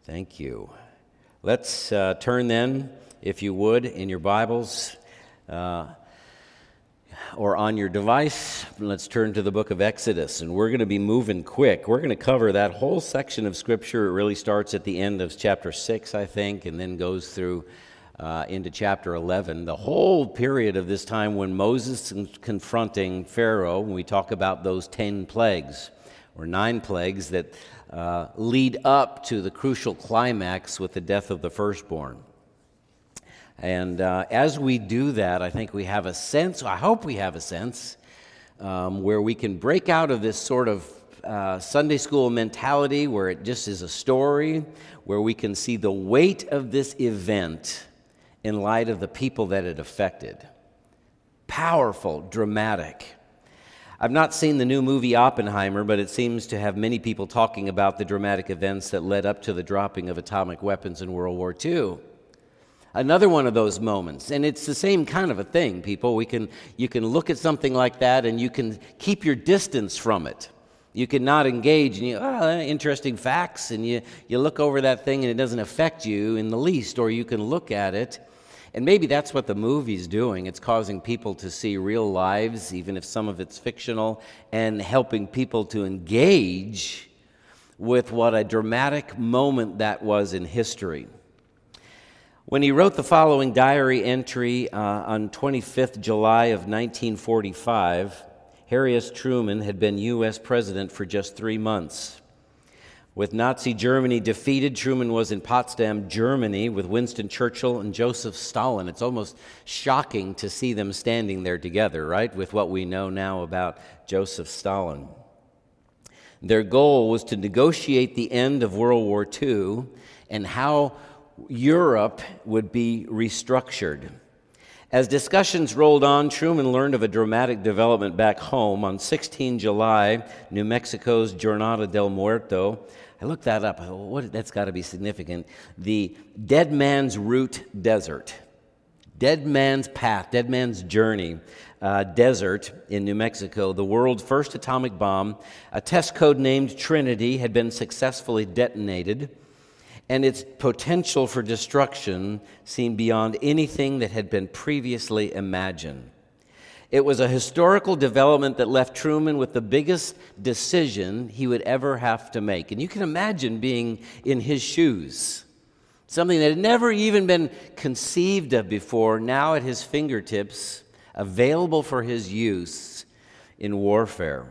Thank you. Let's turn then, if you would, in your Bibles or on your device. Let's turn to the book of Exodus, and we're going to be moving quick. We're going to cover that whole section of Scripture. It really starts at the end of chapter 6, I think, and then goes through into chapter 11. The whole period of this time when Moses is confronting Pharaoh, when we talk about those 10 plagues, or 9 plagues that lead up to the crucial climax with the death of the firstborn. And as we do that, I think we have a sense, I hope we have a sense, where we can break out of this sort of Sunday school mentality where it just is a story, where we can see the weight of this event in light of the people that it affected. Powerful, dramatic. I've not seen the new movie Oppenheimer, but it seems to have many people talking about the dramatic events that led up to the dropping of atomic weapons in World War II. Another one of those moments, and it's the same kind of a thing, people. You can look at something like that and you can keep your distance from it. You can not engage and interesting facts, and you look over that thing and it doesn't affect you in the least, or you can look at it. And maybe that's what the movie's doing. It's causing people to see real lives, even if some of it's fictional, and helping people to engage with what a dramatic moment that was in history. When he wrote the following diary entry on 25th July of 1945, Harry S. Truman had been U.S. president for just 3 months. With Nazi Germany defeated, Truman was in Potsdam, Germany, with Winston Churchill and Joseph Stalin. It's almost shocking to see them standing there together, right, with what we know now about Joseph Stalin. Their goal was to negotiate the end of World War II and how Europe would be restructured. As discussions rolled on, Truman learned of a dramatic development back home. On 16 July, New Mexico's Jornada del Muerto, I looked that up. That's got to be significant. The Dead Man's Route Desert, Dead Man's Path, Dead Man's Journey desert in New Mexico, the world's first atomic bomb, a test code named Trinity, had been successfully detonated, and its potential for destruction seemed beyond anything that had been previously imagined. It was a historical development that left Truman with the biggest decision he would ever have to make. And you can imagine being in his shoes. Something that had never even been conceived of before, now at his fingertips, available for his use in warfare.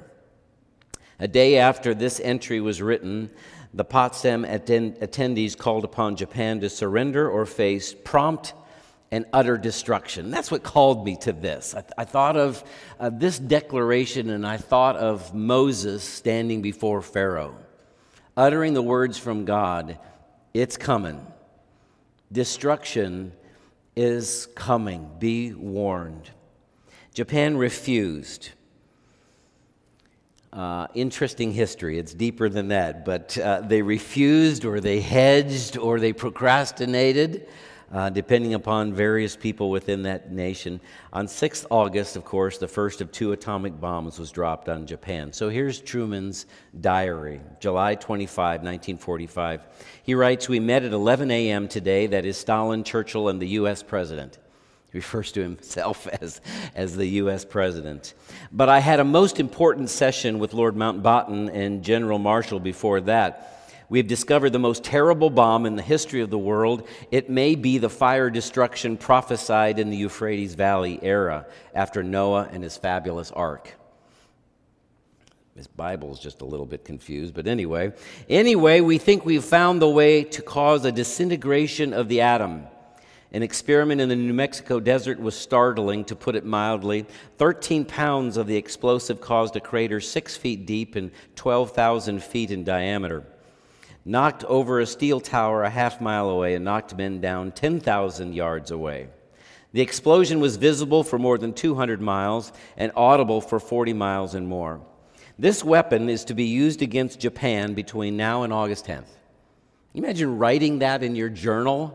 A day after this entry was written, the Potsdam attendees called upon Japan to surrender or face prompt and utter destruction. That's what called me to this. I thought of this declaration, and I thought of Moses standing before Pharaoh, uttering the words from God, "It's coming. Destruction is coming. Be warned." Japan refused. Interesting history. It's deeper than that, but they refused, or they hedged, or they procrastinated, depending upon various people within that nation. On 6th August, of course, the first of 2 atomic bombs was dropped on Japan. So here's Truman's diary, July 25, 1945. He writes, "We met at 11 a.m. today, that is Stalin, Churchill, and the U.S. President." He refers to himself as the U.S. President. "But I had a most important session with Lord Mountbatten and General Marshall before that. We have discovered the most terrible bomb in the history of the world. It may be the fire destruction prophesied in the Euphrates Valley era after Noah and his fabulous ark." His Bible's just a little bit confused, but anyway, we think we've found the way to cause a disintegration of the atom. An experiment in the New Mexico desert was startling, to put it mildly. 13 pounds of the explosive caused a crater 6 feet deep and 12,000 feet in diameter. Knocked over a steel tower a half-mile away and knocked men down 10,000 yards away. The explosion was visible for more than 200 miles and audible for 40 miles and more. This weapon is to be used against Japan between now and August 10th. Can you imagine writing that in your journal?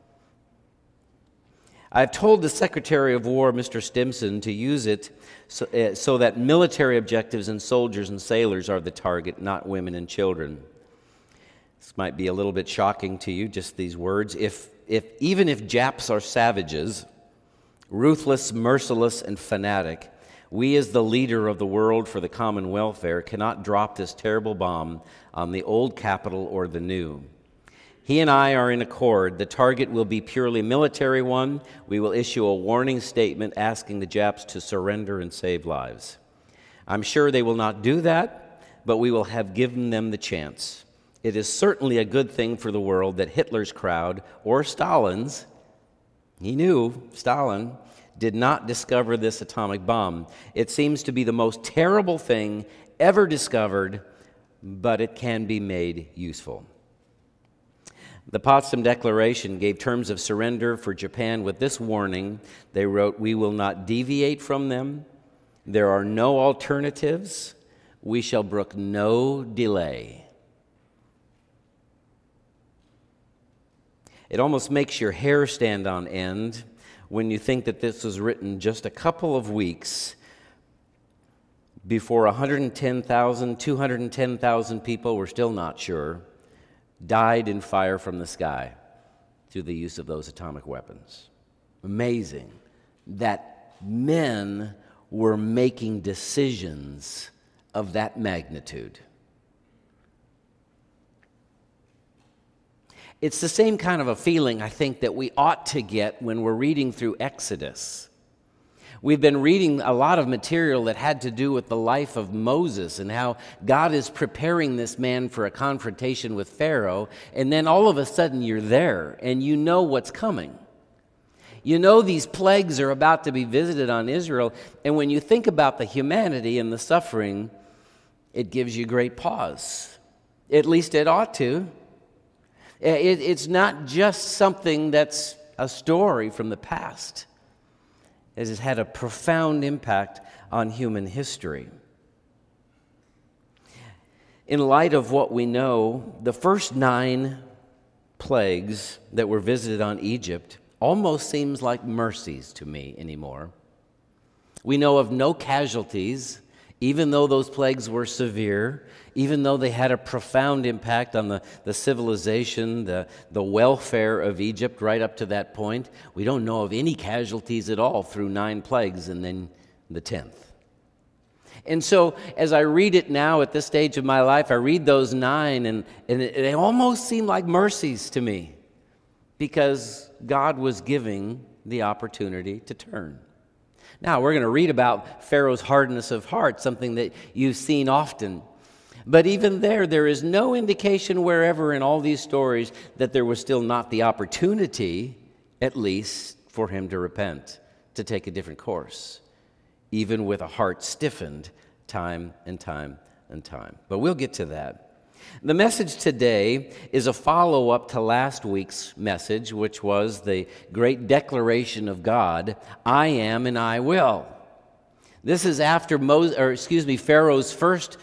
I've told the Secretary of War, Mr. Stimson, to use it so that military objectives and soldiers and sailors are the target, not women and children. This might be a little bit shocking to you, just these words. Even if Japs are savages, ruthless, merciless, and fanatic, we as the leader of the world for the common welfare cannot drop this terrible bomb on the old capital or the new. He and I are in accord. The target will be purely military one. We will issue a warning statement asking the Japs to surrender and save lives. I'm sure they will not do that, but we will have given them the chance. It is certainly a good thing for the world that Hitler's crowd, or Stalin's, he knew, Stalin, did not discover this atomic bomb. It seems to be the most terrible thing ever discovered, but it can be made useful. The Potsdam Declaration gave terms of surrender for Japan with this warning. They wrote, "We will not deviate from them. There are no alternatives. We shall brook no delay." It almost makes your hair stand on end when you think that this was written just a couple of weeks before 110,000, 210,000 people, we're still not sure, died in fire from the sky through the use of those atomic weapons. Amazing that men were making decisions of that magnitude. It's the same kind of a feeling, I think, that we ought to get when we're reading through Exodus. We've been reading a lot of material that had to do with the life of Moses and how God is preparing this man for a confrontation with Pharaoh, and then all of a sudden you're there and you know what's coming. You know these plagues are about to be visited on Israel, and when you think about the humanity and the suffering, it gives you great pause. At least it ought to. It's not just something that's a story from the past. It has had a profound impact on human history. In light of what we know, the first 9 plagues that were visited on Egypt almost seems like mercies to me anymore. We know of no casualties, even though those plagues were severe, even though they had a profound impact on the civilization, the welfare of Egypt right up to that point. We don't know of any casualties at all through 9 plagues and then the 10th. And so as I read it now at this stage of my life, I read those 9 and they almost seem like mercies to me because God was giving the opportunity to turn. Now, we're going to read about Pharaoh's hardness of heart, something that you've seen often. But even there is no indication wherever in all these stories that there was still not the opportunity, at least, for him to repent, to take a different course, even with a heart stiffened time and time and time. But we'll get to that. The message today is a follow-up to last week's message, which was the great declaration of God, I am and I will. This is after Pharaoh's first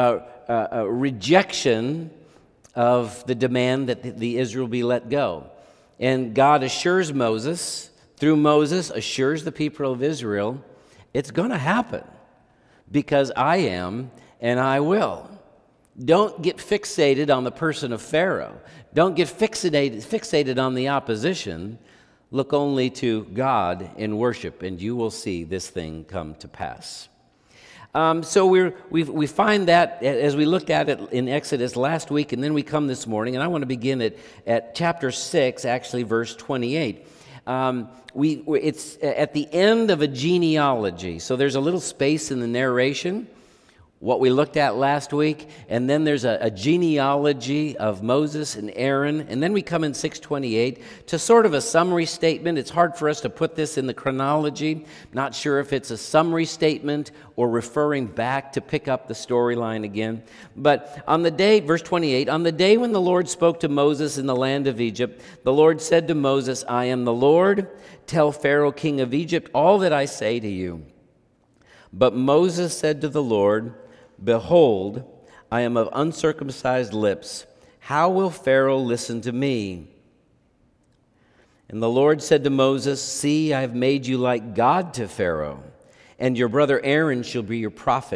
rejection of the demand that the Israel be let go. And God assures Moses, through Moses, assures the people of Israel, it's going to happen because I am and I will. Don't get fixated on the person of Pharaoh. Don't get fixated on the opposition. Look only to God in worship, and you will see this thing come to pass. So we find that as we looked at it in Exodus last week, and then we come this morning, and I want to begin at chapter 6, actually verse 28. It's at the end of a genealogy, so there's a little space in the narration, what we looked at last week, and then there's a genealogy of Moses and Aaron, and then we come in 628 to sort of a summary statement. It's hard for us to put this in the chronology. Not sure if it's a summary statement or referring back to pick up the storyline again. But on the day, verse 28, on the day when the Lord spoke to Moses in the land of Egypt, the Lord said to Moses, I am the Lord. Tell Pharaoh, king of Egypt, all that I say to you. But Moses said to the Lord, Behold, I am of uncircumcised lips. How will Pharaoh listen to me? And the Lord said to Moses, See, I have made you like God to Pharaoh, and your brother Aaron shall be your prophet.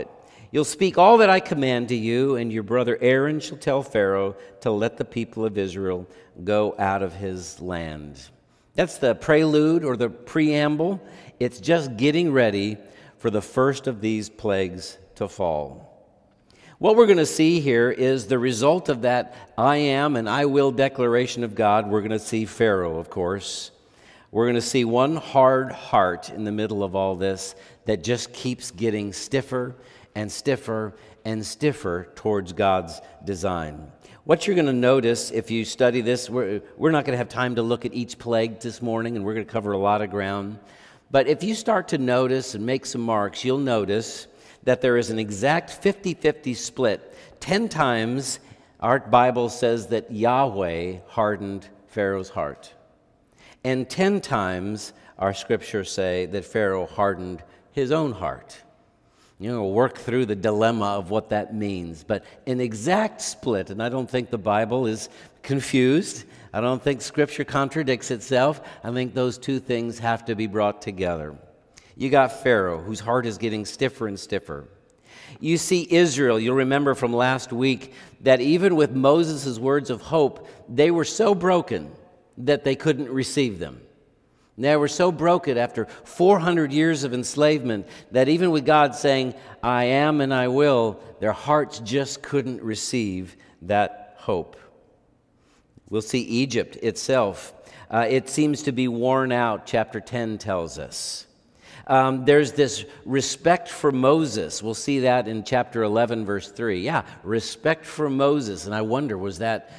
You'll speak all that I command to you, and your brother Aaron shall tell Pharaoh to let the people of Israel go out of his land. That's the prelude or the preamble. It's just getting ready for the first of these plagues to fall. What we're going to see here is the result of that I am and I will declaration of God. We're going to see Pharaoh, of course. We're going to see one hard heart in the middle of all this that just keeps getting stiffer and stiffer and stiffer towards God's design. What you're going to notice if you study this, we're not going to have time to look at each plague this morning, and we're going to cover a lot of ground. But if you start to notice and make some marks, you'll notice that there is an exact 50-50 split. 10 times our Bible says that Yahweh hardened Pharaoh's heart. And 10 times our scriptures say that Pharaoh hardened his own heart. We'll work through the dilemma of what that means. But an exact split, and I don't think the Bible is confused. I don't think Scripture contradicts itself. I think those two things have to be brought together. You got Pharaoh, whose heart is getting stiffer and stiffer. You see Israel. You'll remember from last week that even with Moses' words of hope, they were so broken that they couldn't receive them. They were so broken after 400 years of enslavement that even with God saying, I am and I will, their hearts just couldn't receive that hope. We'll see Egypt itself. It seems to be worn out, chapter 10 tells us. There's this respect for Moses. We'll see that in chapter 11, verse 3. Yeah, respect for Moses. And I wonder, was that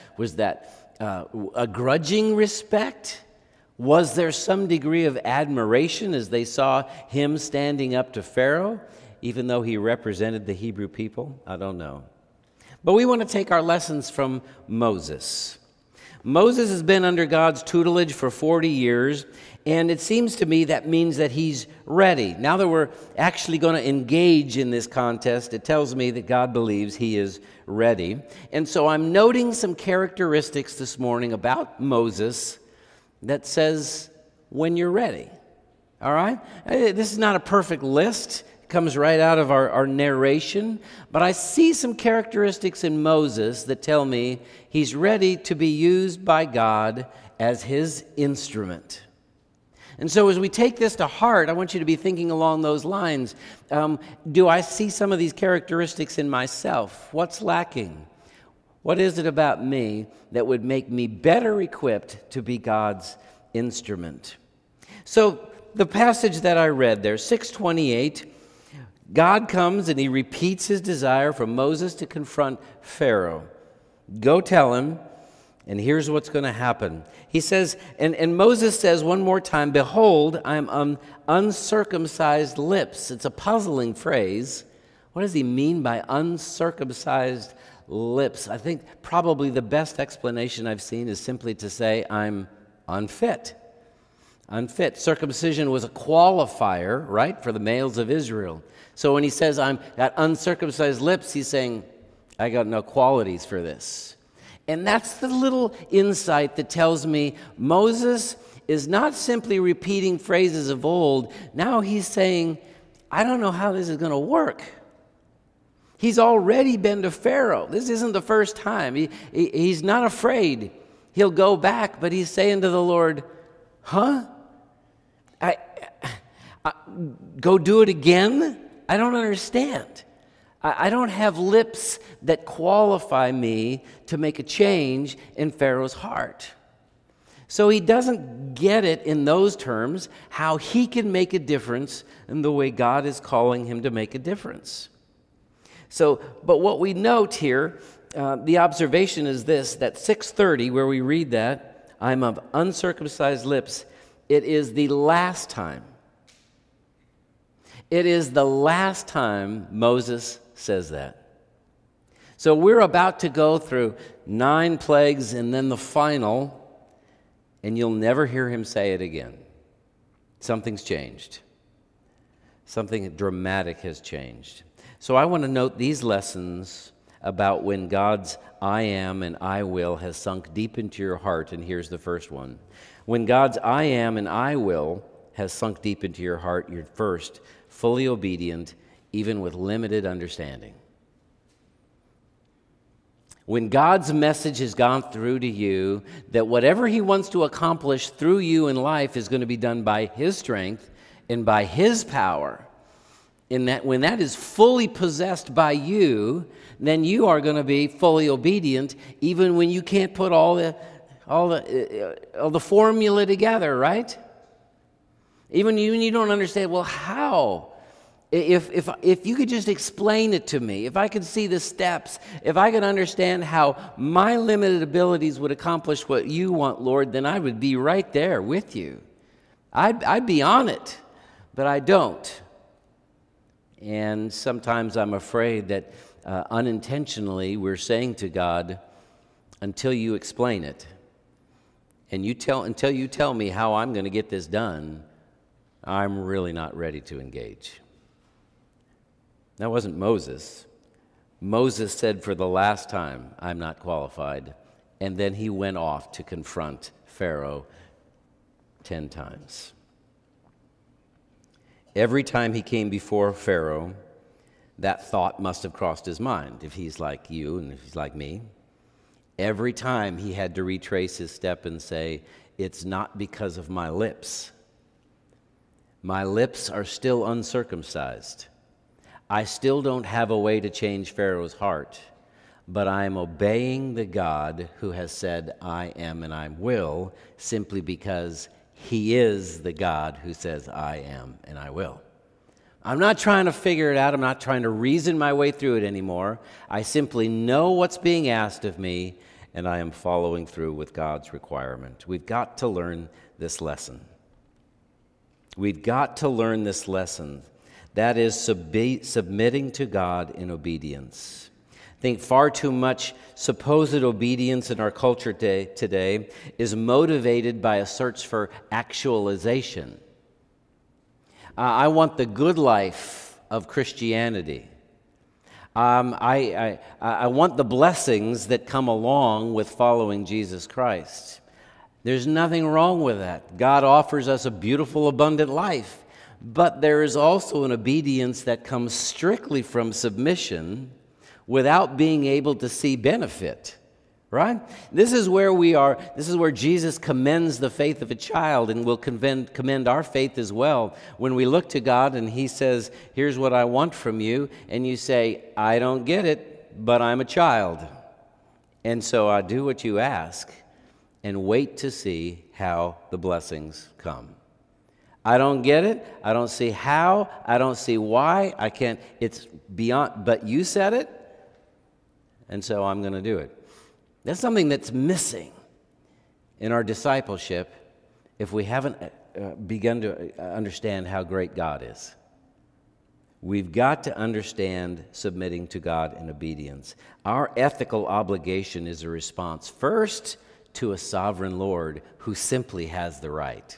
a grudging respect? Was there some degree of admiration as they saw him standing up to Pharaoh, even though he represented the Hebrew people? I don't know. But we want to take our lessons from Moses. Moses has been under God's tutelage for 40 years, and it seems to me that means that he's ready. Now that we're actually going to engage in this contest, it tells me that God believes he is ready. And so I'm noting some characteristics this morning about Moses that says, when you're ready. All right? This is not a perfect list. It comes right out of our narration. But I see some characteristics in Moses that tell me he's ready to be used by God as his instrument. And so as we take this to heart, I want you to be thinking along those lines. Do I see some of these characteristics in myself? What's lacking? What is it about me that would make me better equipped to be God's instrument? So the passage that I read there, 6:28, God comes and he repeats his desire for Moses to confront Pharaoh. Go tell him, and here's what's going to happen. He says, and Moses says one more time, behold, I am uncircumcised lips. It's a puzzling phrase. What does he mean by uncircumcised lips? I think probably the best explanation I've seen is simply to say I'm unfit. Unfit. Circumcision was a qualifier, right, for the males of Israel. So when he says I'm got uncircumcised lips, he's saying I got no qualities for this. And that's the little insight that tells me Moses is not simply repeating phrases of old. Now he's saying, I don't know how this is going to work. He's already been to Pharaoh. This isn't the first time. He's not afraid. He'll go back, but he's saying to the Lord, huh? I go do it again? I don't understand. I don't have lips that qualify me to make a change in Pharaoh's heart. So he doesn't get it in those terms, how he can make a difference in the way God is calling him to make a difference. So, but what we note here, the observation is this, that 6:30, where we read that, I'm of uncircumcised lips, it is the last time. It is the last time Moses says that. So we're about to go through 9 plagues and then the final, and you'll never hear him say it again. Something's changed. Something dramatic has changed. So I want to note these lessons about when God's I am and I will has sunk deep into your heart, and here's the first one. When God's I am and I will has sunk deep into your heart, you're first fully obedient even with limited understanding. When God's message has gone through to you, that whatever He wants to accomplish through you in life is going to be done by His strength and by His power, in that when that is fully possessed by you, then you are going to be fully obedient, even when you can't put all the formula together, right? Even when you don't understand, well, how? If you could just explain it to me, if I could see the steps, if I could understand how my limited abilities would accomplish what you want, Lord, then I would be right there with you. I'd be on it, but I don't. And sometimes I'm afraid that unintentionally we're saying to God, until you explain it, and until you tell me how I'm going to get this done, I'm really not ready to engage. That wasn't Moses. Moses said for the last time, I'm not qualified. And then he went off to confront Pharaoh 10 times. Every time he came before Pharaoh, that thought must have crossed his mind, if he's like you and if he's like me. Every time he had to retrace his step and say, it's not because of my lips. My lips are still uncircumcised. I still don't have a way to change Pharaoh's heart, but I am obeying the God who has said, I am and I will, simply because He is the God who says, I am and I will. I'm not trying to figure it out. I'm not trying to reason my way through it anymore. I simply know what's being asked of me, and I am following through with God's requirement. We've got to learn this lesson. We've got to learn this lesson. That is submitting to God in obedience. I think far too much supposed obedience in our culture today is motivated by a search for actualization. I want the good life of Christianity. I want the blessings that come along with following Jesus Christ. There's nothing wrong with that. God offers us a beautiful, abundant life. But there is also an obedience that comes strictly from submission without being able to see benefit, right? This is where we are. This is where Jesus commends the faith of a child and will commend our faith as well. When we look to God and He says, here's what I want from you, and you say, I don't get it, but I'm a child. And so I do what you ask and wait to see how the blessings come. I don't get it. I don't see how. I don't see why. I can't. It's beyond. But you said it, and so I'm going to do it. That's something that's missing in our discipleship if we haven't begun to understand how great God is. We've got to understand submitting to God in obedience. Our ethical obligation is a response first to a sovereign Lord who simply has the right.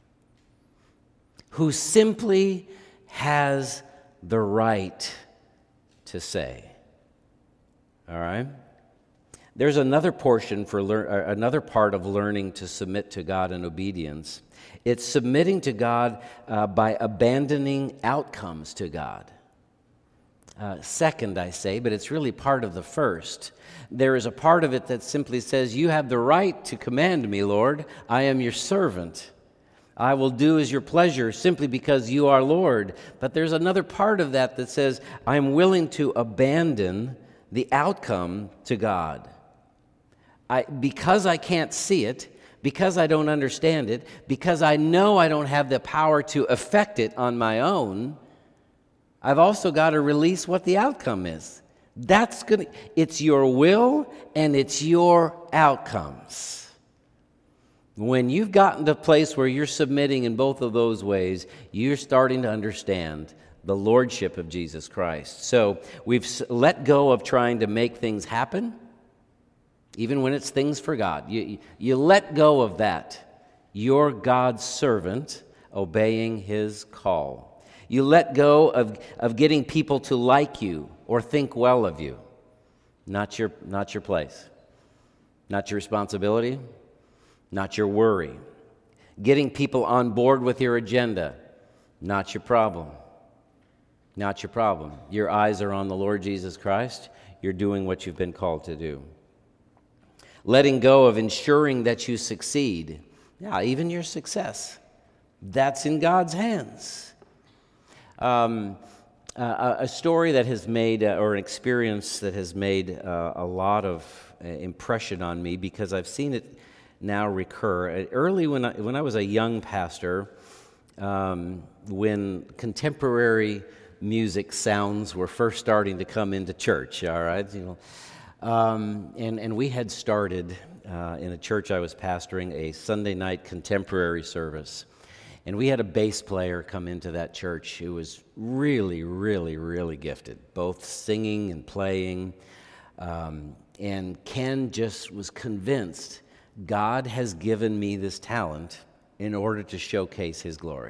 Who simply has the right to say. All right? There's another portion another part of learning to submit to God in obedience. It's submitting to God by abandoning outcomes to God. Second, I say, but it's really part of the first. There is a part of it that simply says, you have the right to command me, Lord. I am your servant. I will do as your pleasure simply because you are Lord. But there's another part of that says, I'm willing to abandon the outcome to God. Because I can't see it, because I don't understand it, because I know I don't have the power to affect it on my own, I've also got to release what the outcome is. It's your will and it's your outcomes. When you've gotten to a place where you're submitting in both of those ways, you're starting to understand the lordship of Jesus Christ. So we've let go of trying to make things happen, even when it's things for God. You let go of that. You're God's servant, obeying His call. You let go of getting people to like you or think well of you. Not your place. Not your responsibility. Not your worry. Getting people on board with your agenda, not your problem. Not your problem. Your eyes are on the Lord Jesus Christ. You're doing what you've been called to do. Letting go of ensuring that you succeed. Yeah, even your success. That's in God's hands. A story that has made, or an experience that has made a lot of impression on me, because I've seen it now recur. Early when I was a young pastor, when contemporary music sounds were first starting to come into church, all right? And we had started in a church I was pastoring a Sunday night contemporary service. And we had a bass player come into that church who was really, really, really gifted, both singing and playing. And Ken just was convinced God has given me this talent in order to showcase His glory.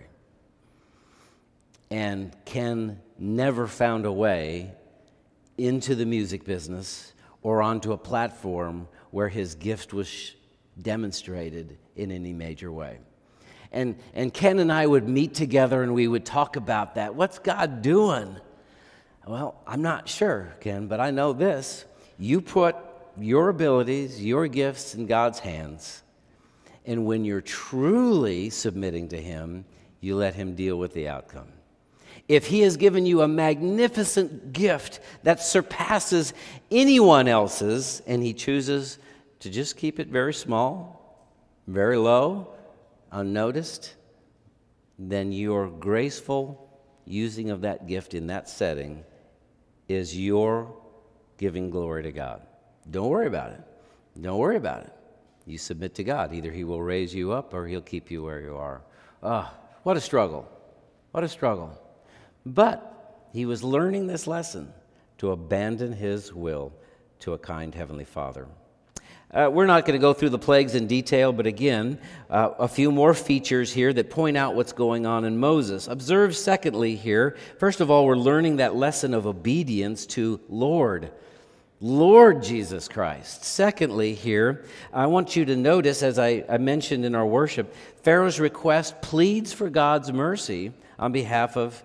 And Ken never found a way into the music business or onto a platform where his gift was demonstrated in any major way. And Ken and I would meet together and we would talk about that. What's God doing? Well, I'm not sure, Ken, but I know this. You put your abilities, your gifts in God's hands, and when you're truly submitting to Him, you let Him deal with the outcome. If He has given you a magnificent gift that surpasses anyone else's, and He chooses to just keep it very small, very low, unnoticed, then your graceful using of that gift in that setting is your giving glory to God. Don't worry about it. Don't worry about it. You submit to God. Either He will raise you up or He'll keep you where you are. What a struggle. What a struggle. But he was learning this lesson, to abandon his will to a kind Heavenly Father. We're not going to go through the plagues in detail, but again, a few more features here that point out what's going on in Moses. Observe secondly here, first of all, we're learning that lesson of obedience to Lord Jesus Christ. Secondly here, I want you to notice, as I mentioned in our worship, Pharaoh's request pleads for God's mercy on behalf of,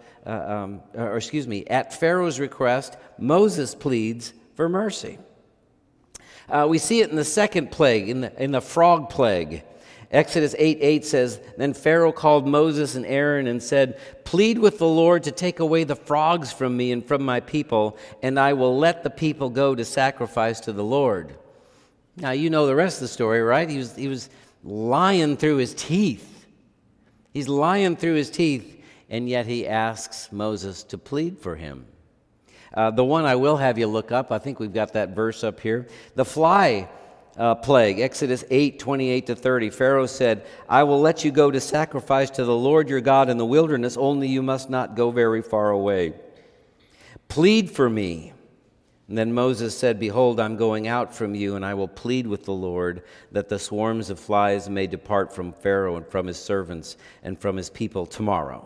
at Pharaoh's request, Moses pleads for mercy. We see it in the second plague, in the frog plague. Exodus 8:8 says, "Then Pharaoh called Moses and Aaron and said, 'Plead with the Lord to take away the frogs from me and from my people, and I will let the people go to sacrifice to the Lord.'" Now, you know the rest of the story, right? He was lying through his teeth. He's lying through his teeth, and yet he asks Moses to plead for him. The one I will have you look up, I think we've got that verse up here. The fly plague, Exodus 8:28-30. Pharaoh said, "I will let you go to sacrifice to the Lord your God in the wilderness, only you must not go very far away. Plead for me." And then Moses said, "Behold, I'm going out from you, and I will plead with the Lord that the swarms of flies may depart from Pharaoh and from his servants and from his people tomorrow."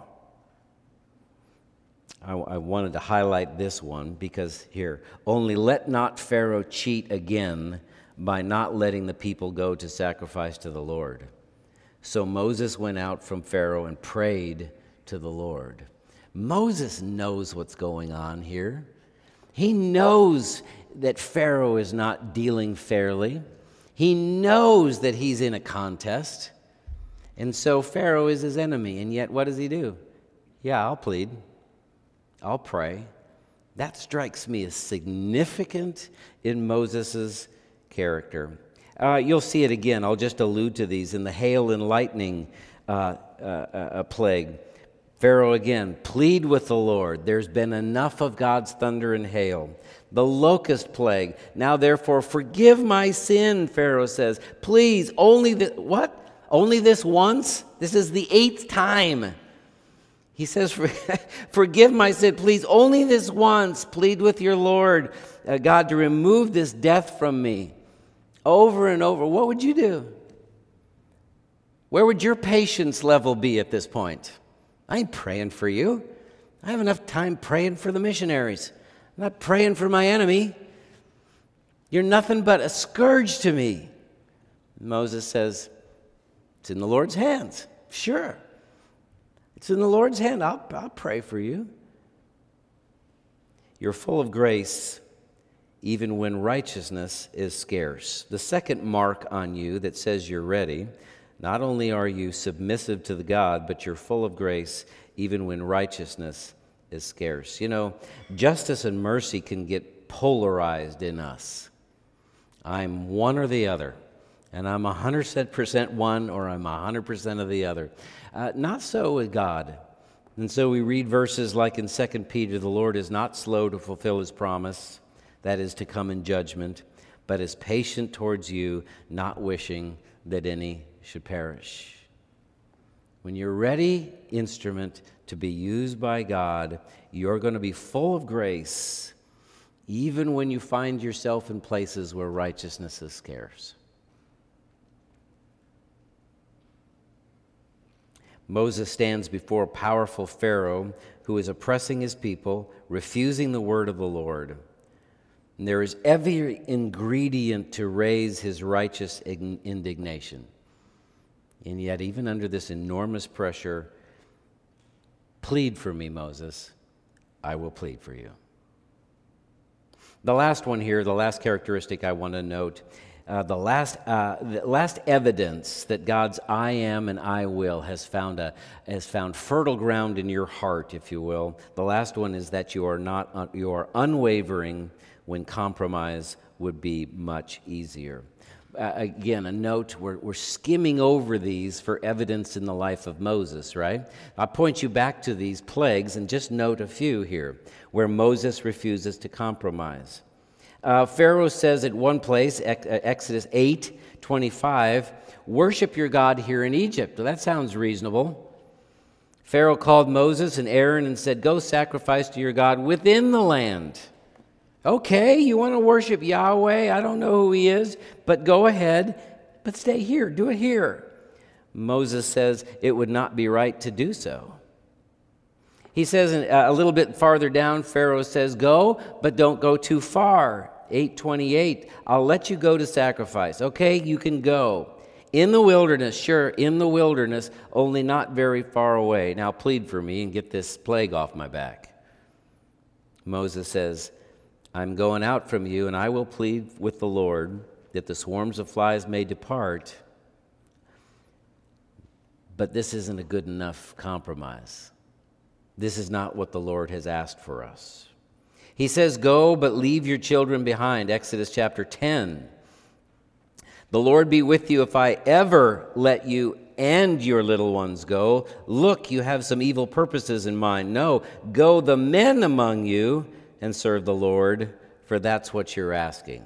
I wanted to highlight this one because here, "Only let not Pharaoh cheat again by not letting the people go to sacrifice to the Lord." So Moses went out from Pharaoh and prayed to the Lord. Moses knows what's going on here. He knows that Pharaoh is not dealing fairly. He knows that he's in a contest. And so Pharaoh is his enemy. And yet what does he do? Yeah, I'll plead. I'll pray. That strikes me as significant in Moses' character. You'll see it again. I'll just allude to these. In the hail and lightning plague, Pharaoh again, plead with the Lord. There's been enough of God's thunder and hail. The locust plague, now therefore forgive my sin, Pharaoh says. Please, only this once? This is the 8th time. He says, forgive my sin, please, only this once. Plead with your Lord, God, to remove this death from me. Over and over. What would you do? Where would your patience level be at this point? I ain't praying for you. I have enough time praying for the missionaries. I'm not praying for my enemy. You're nothing but a scourge to me. Moses says, it's in the Lord's hands. Sure. It's in the Lord's hand. I'll pray for you. You're full of grace even when righteousness is scarce. The second mark on you that says you're ready, not only are you submissive to the God, but you're full of grace even when righteousness is scarce. You know, justice and mercy can get polarized in us. I'm one or the other, and I'm 100% one or I'm 100% of the other. Not so with God. And so we read verses like in 2 Peter, the Lord is not slow to fulfill his promise, that is to come in judgment, but is patient towards you, not wishing that any should perish. When you're a ready instrument to be used by God, you're going to be full of grace, even when you find yourself in places where righteousness is scarce. Moses stands before a powerful Pharaoh who is oppressing his people, refusing the word of the Lord. And there is every ingredient to raise his righteous indignation. And yet, even under this enormous pressure, plead for me, Moses. I will plead for you. The last one here, the last characteristic I want to note, the last evidence that God's I am and I will has found fertile ground in your heart, if you will. The last one is that you are unwavering when compromise would be much easier. Again, a note, we're skimming over these for evidence in the life of Moses, right? I'll point you back to these plagues and just note a few here where Moses refuses to compromise. Pharaoh says at one place, Exodus 8:25, worship your God here in Egypt. Well, that sounds reasonable. Pharaoh called Moses and Aaron and said, go sacrifice to your God within the land. Okay, you want to worship Yahweh? I don't know who he is, but go ahead, but stay here. Do it here. Moses says it would not be right to do so. He says a little bit farther down, Pharaoh says, go, but don't go too far. 8:28, I'll let you go to sacrifice. Okay, you can go. In the wilderness, sure, in the wilderness, only not very far away. Now plead for me and get this plague off my back. Moses says, I'm going out from you, and I will plead with the Lord that the swarms of flies may depart. But this isn't a good enough compromise. This is not what the Lord has asked for us. He says, go, but leave your children behind. Exodus chapter 10. The Lord be with you if I ever let you and your little ones go. Look, you have some evil purposes in mind. No, go the men among you and serve the Lord, for that's what you're asking.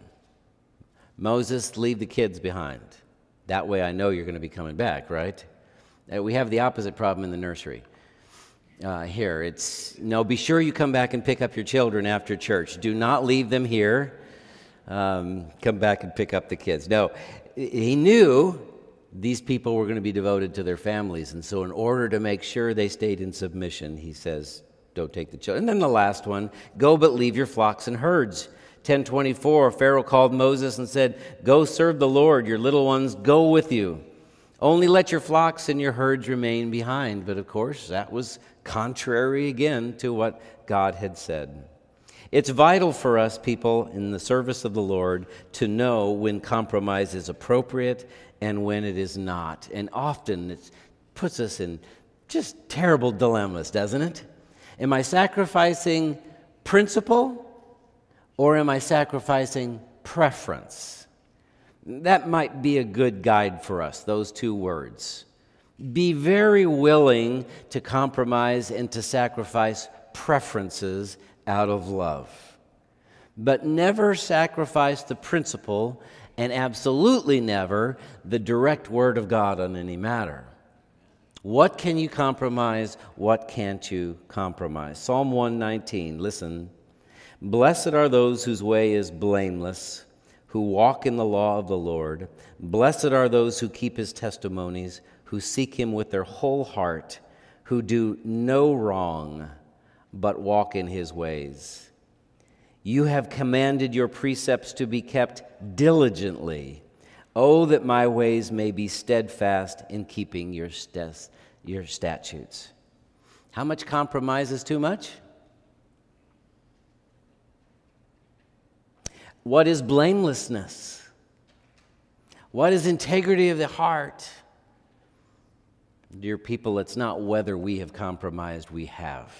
Moses, leave the kids behind. That way I know you're going to be coming back, right? We have the opposite problem in the nursery. Here, be sure you come back and pick up your children after church. Do not leave them here. Come back and pick up the kids. No, he knew these people were going to be devoted to their families, and so in order to make sure they stayed in submission, he says, don't take the children. And then the last one, go but leave your flocks and herds. 10:24, Pharaoh called Moses and said, go serve the Lord, your little ones go with you. Only let your flocks and your herds remain behind. But of course, that was contrary again to what God had said. It's vital for us, people, in the service of the Lord, to know when compromise is appropriate and when it is not. And often it puts us in just terrible dilemmas, doesn't it? Am I sacrificing principle or am I sacrificing preference? That might be a good guide for us, those two words. Be very willing to compromise and to sacrifice preferences out of love. But never sacrifice the principle and absolutely never the direct word of God on any matter. What can you compromise? What can't you compromise? Psalm 119, listen. Blessed are those whose way is blameless, who walk in the law of the Lord. Blessed are those who keep his testimonies, who seek him with their whole heart, who do no wrong, but walk in his ways. You have commanded your precepts to be kept diligently. Oh, that my ways may be steadfast in keeping your statutes. How much compromise is too much? What is blamelessness? What is integrity of the heart? Dear people, it's not whether we have compromised, we have.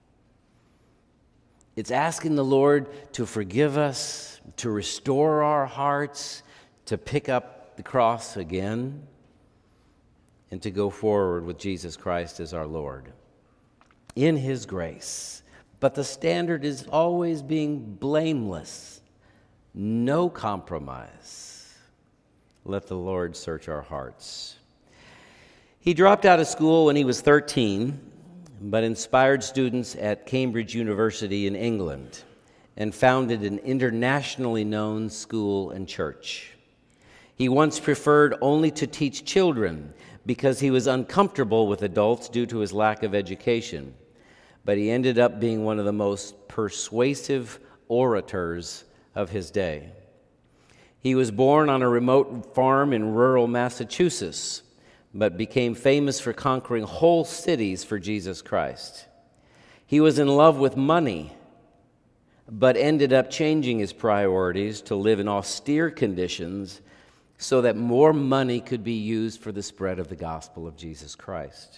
It's asking the Lord to forgive us, to restore our hearts, to pick up the cross again, and to go forward with Jesus Christ as our Lord in His grace. But the standard is always being blameless, no compromise. Let the Lord search our hearts. He dropped out of school when he was 13, but inspired students at Cambridge University in England and founded an internationally known school and church. He once preferred only to teach children because he was uncomfortable with adults due to his lack of education, but he ended up being one of the most persuasive orators of his day. He was born on a remote farm in rural Massachusetts, but became famous for conquering whole cities for Jesus Christ. He was in love with money, but ended up changing his priorities to live in austere conditions so that more money could be used for the spread of the gospel of Jesus Christ.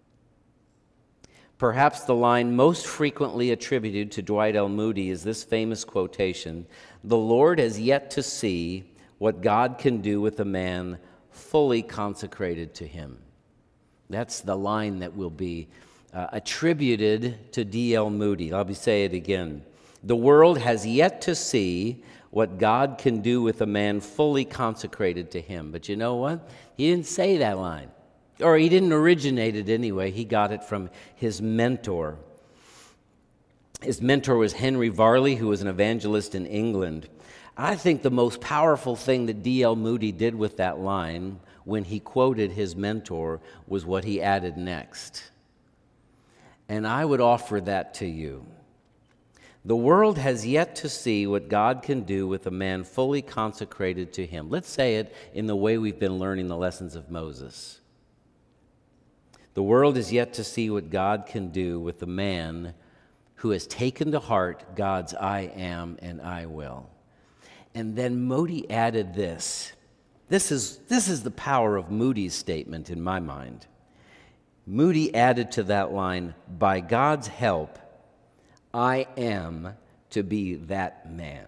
Perhaps the line most frequently attributed to Dwight L. Moody is this famous quotation, "The Lord has yet to see what God can do with a man fully consecrated to Him." That's the line that will be attributed to D.L. Moody. I'll say it again. The world has yet to see what God can do with a man fully consecrated to Him. But you know what? He didn't say that line. Or he didn't originate it anyway. He got it from his mentor. His mentor was Henry Varley, who was an evangelist in England. I think the most powerful thing that D.L. Moody did with that line when he quoted his mentor was what he added next. And I would offer that to you. The world has yet to see what God can do with a man fully consecrated to Him. Let's say it in the way we've been learning the lessons of Moses. The world is yet to see what God can do with a man who has taken to heart God's "I am" and "I will." And then Moody added this. This is the power of Moody's statement in my mind. Moody added to that line, "By God's help, I am to be that man."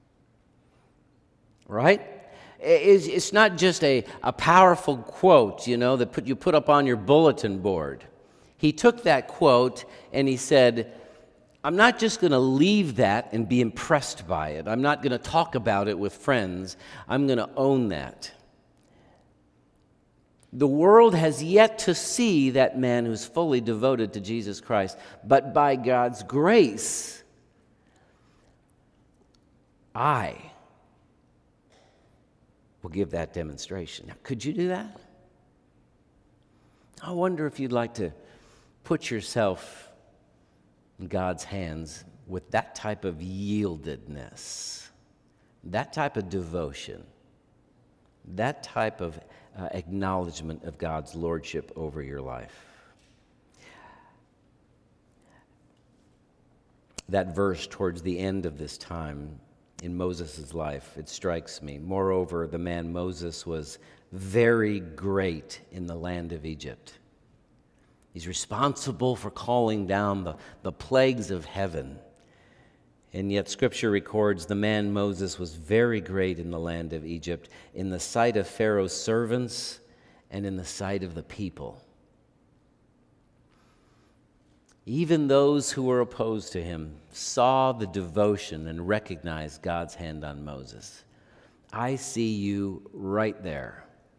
Right? It's not just a powerful quote, that you put up on your bulletin board. He took that quote and he said, I'm not just going to leave that and be impressed by it. I'm not going to talk about it with friends. I'm going to own that. The world has yet to see that man who's fully devoted to Jesus Christ, but by God's grace, I will give that demonstration. Now, could you do that? I wonder if you'd like to put yourself in God's hands with that type of yieldedness, that type of devotion, that type of acknowledgement of God's lordship over your life. That verse towards the end of this time in Moses' life, it strikes me. Moreover, the man Moses was very great in the land of Egypt. He's responsible for calling down the plagues of heaven. And yet Scripture records the man Moses was very great in the land of Egypt, in the sight of Pharaoh's servants and in the sight of the people. Even those who were opposed to him saw the devotion and recognized God's hand on Moses. I see you right there.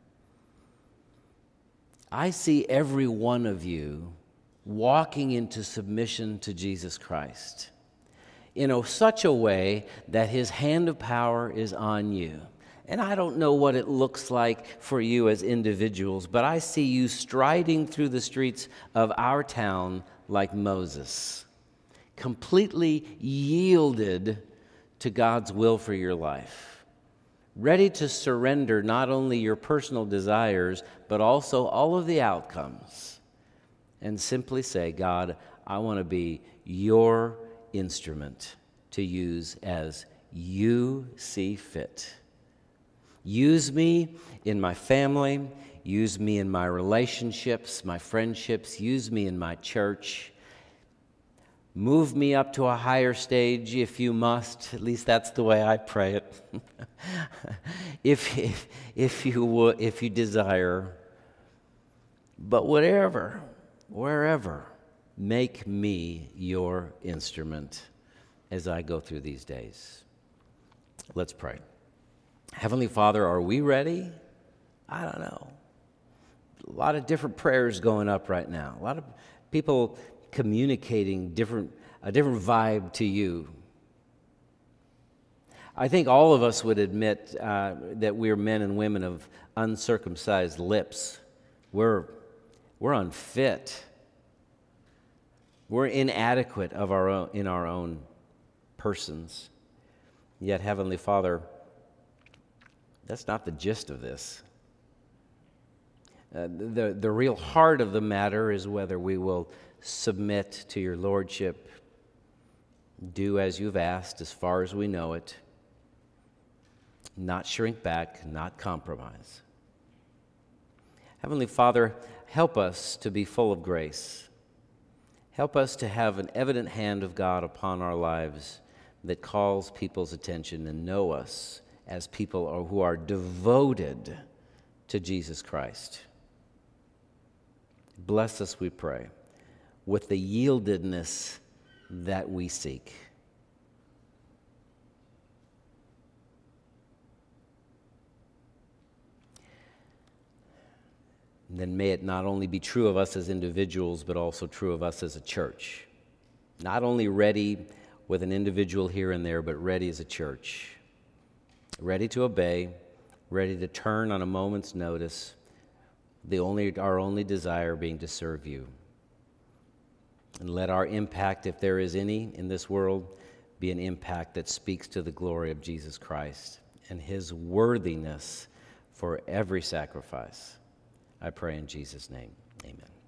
I see every one of you walking into submission to Jesus Christ in such a way that His hand of power is on you. And I don't know what it looks like for you as individuals, but I see you striding through the streets of our town like Moses, completely yielded to God's will for your life, ready to surrender not only your personal desires, but also all of the outcomes, and simply say, God, I want to be your instrument to use as you see fit. Use me in my family. Use me in my relationships, my friendships. Use me in my church. Move me up to a higher stage if you must. At least that's the way I pray it. if you desire. But wherever, make me your instrument as I go through these days. Let's pray. Heavenly Father, are we ready? I don't know. A lot of different prayers going up right now. A lot of people communicating a different vibe to you. I think all of us would admit that we're men and women of uncircumcised lips. We're unfit. We're inadequate in our own persons. Yet, Heavenly Father, that's not the gist of this. The real heart of the matter is whether we will submit to your lordship, do as you've asked as far as we know it, not shrink back, not compromise. Heavenly Father, help us to be full of grace. Help us to have an evident hand of God upon our lives that calls people's attention and know us as people who are devoted to Jesus Christ. Bless us, we pray, with the yieldedness that we seek. And then may it not only be true of us as individuals, but also true of us as a church. Not only ready with an individual here and there, but ready as a church. Ready to obey, ready to turn on a moment's notice, our only desire being to serve you. And let our impact, if there is any in this world, be an impact that speaks to the glory of Jesus Christ and his worthiness for every sacrifice. I pray in Jesus' name, amen.